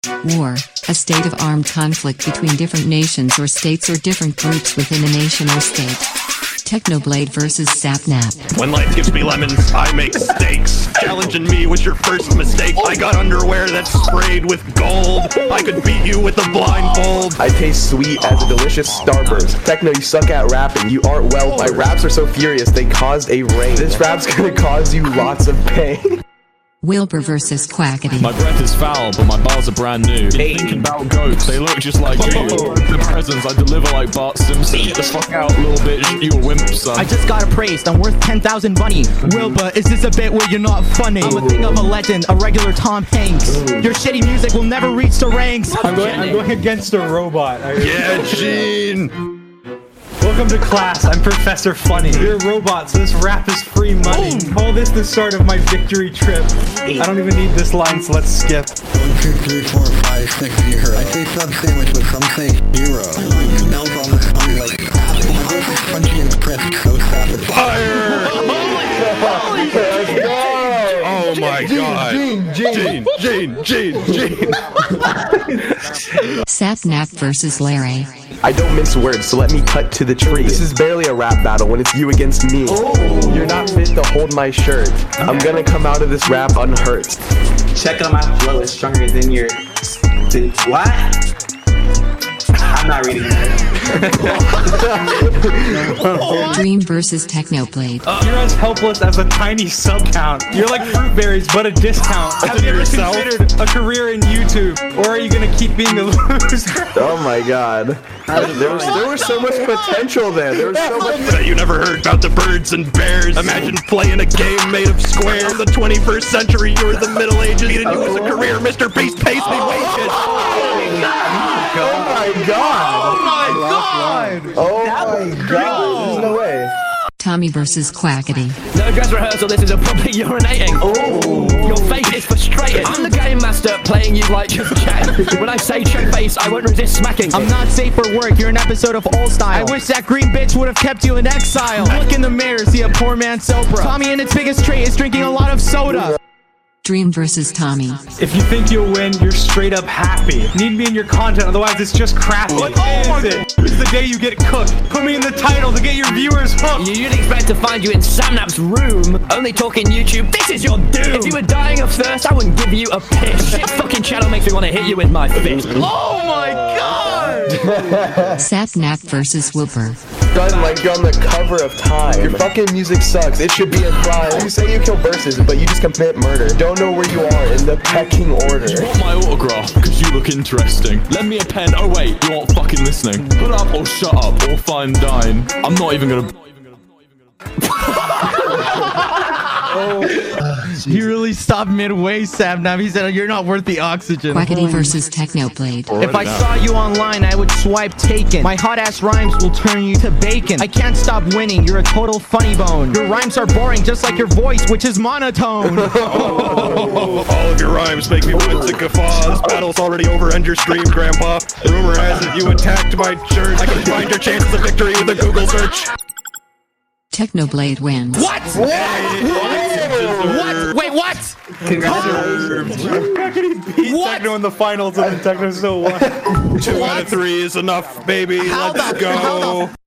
War, a state of armed conflict between different nations or states or different groups within a nation or state. Technoblade vs Sapnap. When life gives me lemons, I make steaks. Challenging me was your first mistake. I got underwear that's sprayed with gold. I could beat you with a blindfold. I taste sweet as a delicious Starburst. Techno, you suck at rapping. You aren't well. My raps are so furious, they caused a rain. This rap's gonna cause you lots of pain. Wilbur vs Quackity. My breath is foul, but my bars are brand new. Thinking about goats, they look just like you. The presents I deliver like Bart Simpson. Get the fuck out, little bitch, you a wimp, son. I just got appraised, I'm worth 10,000 money. Wilbur, is this a bit where you're not funny? I'm a thing of a legend, a regular Tom Hanks. Your shitty music will never reach the ranks. I'm going against a robot. Yeah, Gene! Welcome to class, I'm Professor Funny. You're a robot, so this rap is free money. Call this the start of my victory trip. I don't even need this line, so let's skip. 1, 2, 3, 4, 5, 6, 0. I say sub sandwich, but some say 0. Smells on the tongue like apple. My voice is crunchy and crisp, so savage. Fire! Oh my god! Gene! Sapnap vs Larry. I don't mince words, so let me cut to the tree. This is barely a rap battle when it's you against me. You're not fit to hold my shirt. I'm gonna come out of this rap unhurt. Check on my flow, it's stronger than your... What? I'm not reading that. Dream vs Technoblade. You're as helpless as a tiny sub count. You're like fruit berries, but a discount. Have you ever considered a career in YouTube? Or are you gonna keep being a loser? Oh my god. There was so much potential there. There was so much. You never heard about the birds and bears. Imagine playing a game made of squares. In the 21st century, you're the Middle Ages. Needed you as a career, Mr. Beast pays me wages. Oh my god! Oh my god! Oh my god! There's no way. Tommy vs Quackity. No dress rehearsal, this is a public urinating. Oh, your face is frustrating. I'm the game master playing you like just chat. When I say check face, I won't resist smacking. I'm not safe for work, you're an episode of All Style. I wish that green bitch would have kept you in exile. Look in the mirror, see a poor man's Sopra. Tommy in its biggest trait is drinking a lot of soda. Dream vs Tommy. If you think you'll win, you're straight up happy. Need me in your content, otherwise it's just crappy. What is it? It's the day you get cooked. Put me in the title to get your viewers hooked. You'd expect to find you in Samnap's room, only talking YouTube. This is your doom. If you were dying of thirst, I wouldn't give you a piss. This fucking channel makes me want to hit you with my fist. Oh my god! Sapnap vs Wilbur. Done like you're on the cover of Time. Your fucking music sucks. It should be a crime. You say you kill verses, but you just commit murder. Don't know where you are in the pecking order. You want my autograph? Because you look interesting. Lend me a pen. Oh wait, you aren't fucking listening. Put up or shut up or fine dine. I'm not even gonna... He really stopped midway, Sapnap. He said, you're not worth the oxygen. Quackity vs Technoblade. If I saw you online, I would swipe taken. My hot-ass rhymes will turn you to bacon. I can't stop winning, you're a total funny bone. Your rhymes are boring, just like your voice, which is monotone. All of your rhymes make me want to guffaw. This battle's already over, end your stream, Grandpa. Rumor has it you attacked my church. I can find your chances of victory with a Google search. Technoblade wins. What? What? Wait, what? Congratulations. Quackity beat Techno in the finals and then Techno still won. 2 out of 3 is enough, baby. Let's go.